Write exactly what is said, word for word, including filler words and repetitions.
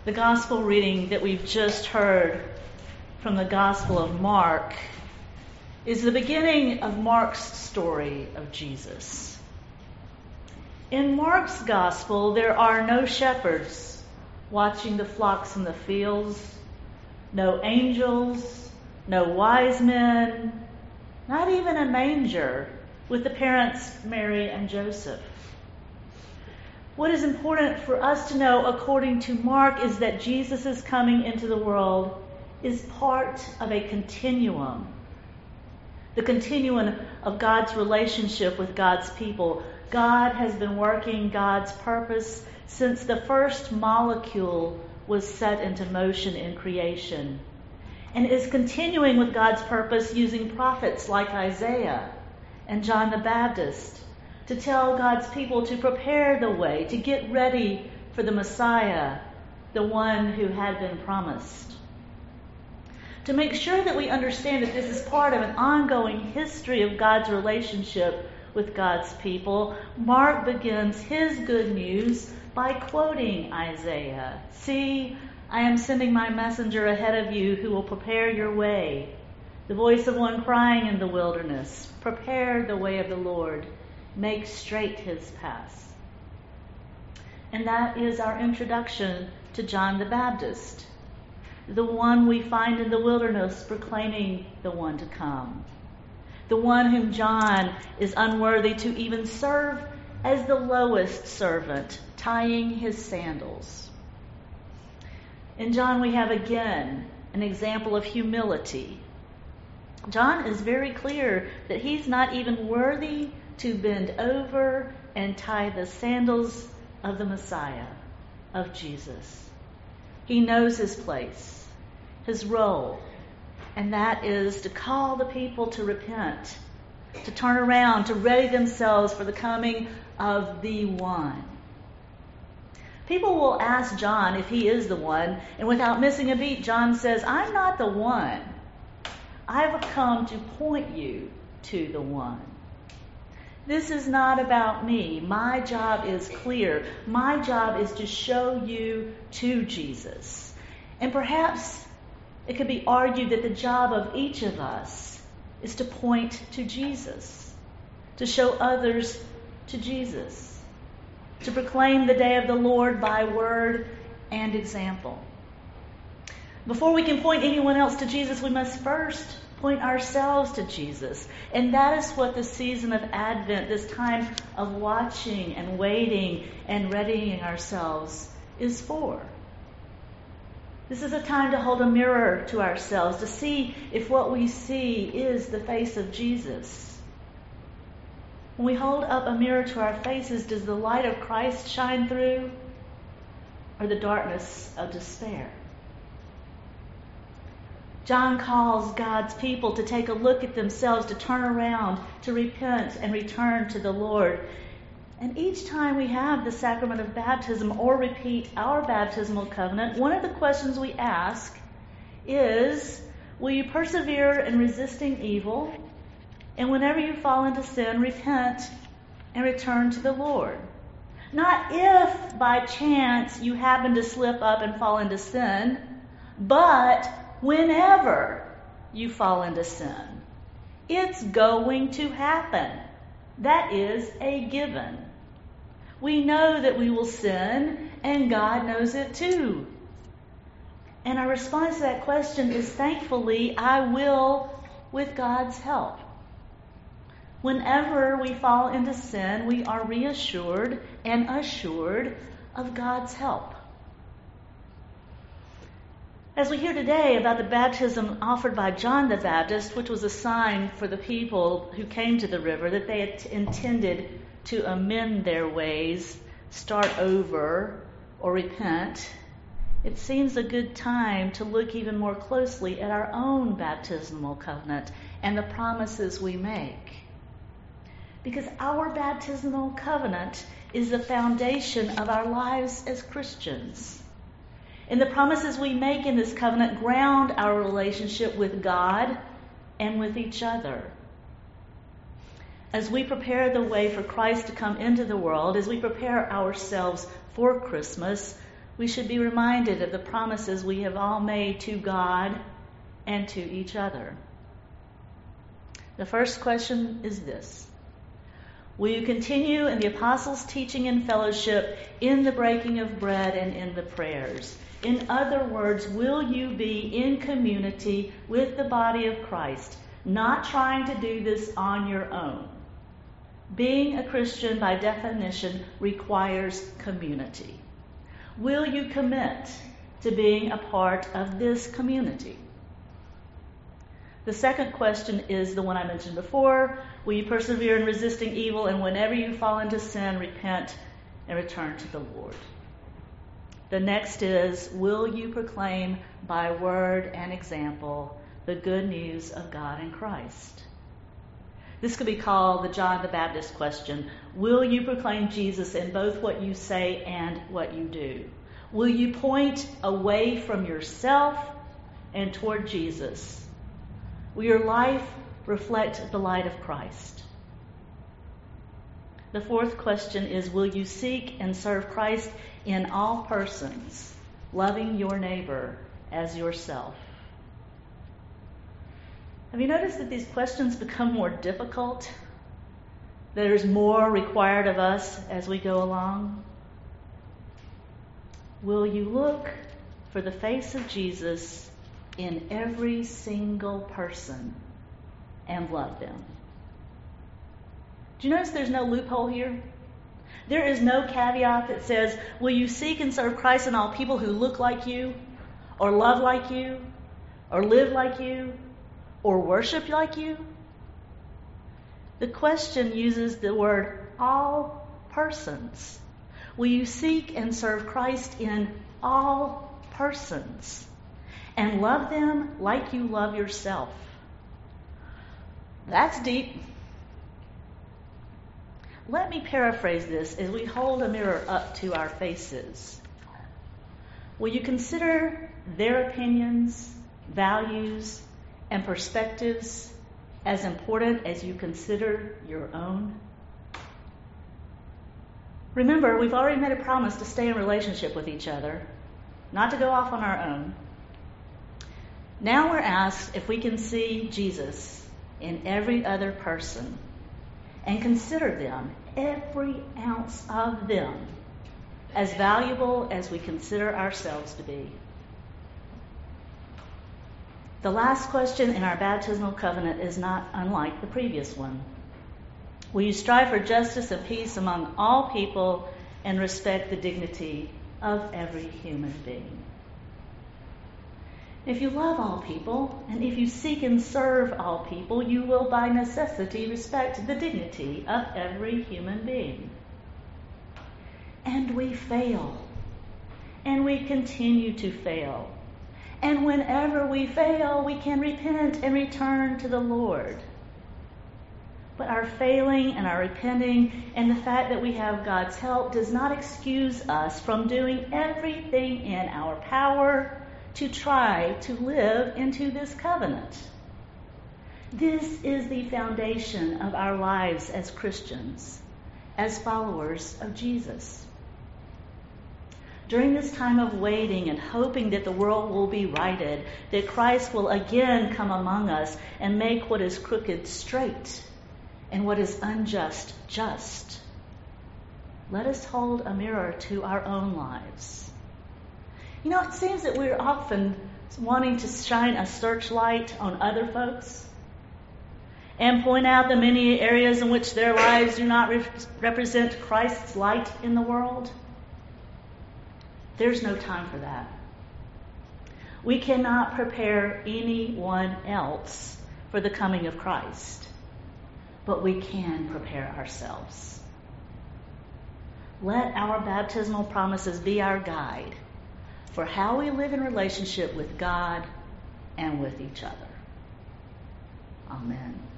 The gospel reading that we've just heard from the Gospel of Mark is the beginning of Mark's story of Jesus. In Mark's gospel, there are no shepherds watching the flocks in the fields, no angels, no wise men, not even a manger with the parents Mary and Joseph. What is important for us to know, according to Mark, is that Jesus' coming into the world is part of a continuum. The continuum of God's relationship with God's people. God has been working God's purpose since the first molecule was set into motion in creation, and is continuing with God's purpose using prophets like Isaiah and John the Baptist to tell God's people to prepare the way, to get ready for the Messiah, the one who had been promised. To make sure that we understand that this is part of an ongoing history of God's relationship with God's people, Mark begins his good news by quoting Isaiah. "See, I am sending my messenger ahead of you who will prepare your way. The voice of one crying in the wilderness, prepare the way of the Lord. Make straight his paths." And that is our introduction to John the Baptist, the one we find in the wilderness proclaiming the one to come, the one whom John is unworthy to even serve as the lowest servant, tying his sandals. In John we have again an example of humility. John is very clear that he's not even worthy to bend over and tie the sandals of the Messiah, of Jesus. He knows his place, his role, and that is to call the people to repent, to turn around, to ready themselves for the coming of the one. People will ask John if he is the one, and without missing a beat, John says, "I'm not the one. I've come to point you to the one. This is not about me. My job is clear. My job is to show you to Jesus." And perhaps it could be argued that the job of each of us is to point to Jesus, to show others to Jesus, to proclaim the day of the Lord by word and example. Before we can point anyone else to Jesus, we must first point ourselves to Jesus. And that is what the season of Advent, this time of watching and waiting and readying ourselves, is for. This is a time to hold a mirror to ourselves, to see if what we see is the face of Jesus. When we hold up a mirror to our faces, does the light of Christ shine through, or the darkness of despair? John calls God's people to take a look at themselves, to turn around, to repent and return to the Lord. And each time we have the sacrament of baptism or repeat our baptismal covenant, one of the questions we ask is, will you persevere in resisting evil? And whenever you fall into sin, repent and return to the Lord. Not if by chance you happen to slip up and fall into sin, but whenever you fall into sin. It's going to happen. That is a given. We know that we will sin, and God knows it too. And our response to that question is, thankfully, I will with God's help. Whenever we fall into sin, we are reassured and assured of God's help. As we hear today about the baptism offered by John the Baptist, which was a sign for the people who came to the river that they had intended to amend their ways, start over, or repent, it seems a good time to look even more closely at our own baptismal covenant and the promises we make. Because our baptismal covenant is the foundation of our lives as Christians. And the promises we make in this covenant ground our relationship with God and with each other. As we prepare the way for Christ to come into the world, as we prepare ourselves for Christmas, We should be reminded of the promises we have all made to God and to each other. The first question is this: will you continue in the apostles' teaching and fellowship, in the breaking of bread and in the prayers? In other words, will you be in community with the body of Christ, not trying to do this on your own? Being a Christian, by definition, requires community. Will you commit to being a part of this community? The second question is the one I mentioned before. Will you persevere in resisting evil, and whenever you fall into sin, repent and return to the Lord? The next is, will you proclaim by word and example the good news of God in Christ? This could be called the John the Baptist question. Will you proclaim Jesus in both what you say and what you do? Will you point away from yourself and toward Jesus? Will your life reflect the light of Christ? The fourth question is, will you seek and serve Christ in all persons, loving your neighbor as yourself? Have you noticed that these questions become more difficult? There's more required of us as we go along? Will you look for the face of Jesus in every single person and love them? Do you notice there's no loophole here? There is no caveat that says, will you seek and serve Christ in all people who look like you, or love like you, or live like you, or worship like you? The question uses the word all persons. Will you seek and serve Christ in all persons and love them like you love yourself? That's deep. Let me paraphrase this as we hold a mirror up to our faces. Will you consider their opinions, values, and perspectives as important as you consider your own? Remember, we've already made a promise to stay in relationship with each other, not to go off on our own. Now we're asked if we can see Jesus in every other person and consider them, every ounce of them, as valuable as we consider ourselves to be. The last question in our baptismal covenant is not unlike the previous one. Will you strive for justice and peace among all people and respect the dignity of every human being? If you love all people, and if you seek and serve all people, you will by necessity respect the dignity of every human being. And we fail. And we continue to fail. And whenever we fail, we can repent and return to the Lord. But our failing and our repenting and the fact that we have God's help does not excuse us from doing everything in our power to try to live into this covenant. This is the foundation of our lives as Christians, as followers of Jesus. During this time of waiting and hoping that the world will be righted, that Christ will again come among us and make what is crooked straight and what is unjust just, let us hold a mirror to our own lives. You know, it seems that we're often wanting to shine a searchlight on other folks and point out the many areas in which their lives do not re- represent Christ's light in the world. There's no time for that. We cannot prepare anyone else for the coming of Christ, but we can prepare ourselves. Let our baptismal promises be our guide for how we live in relationship with God and with each other. Amen.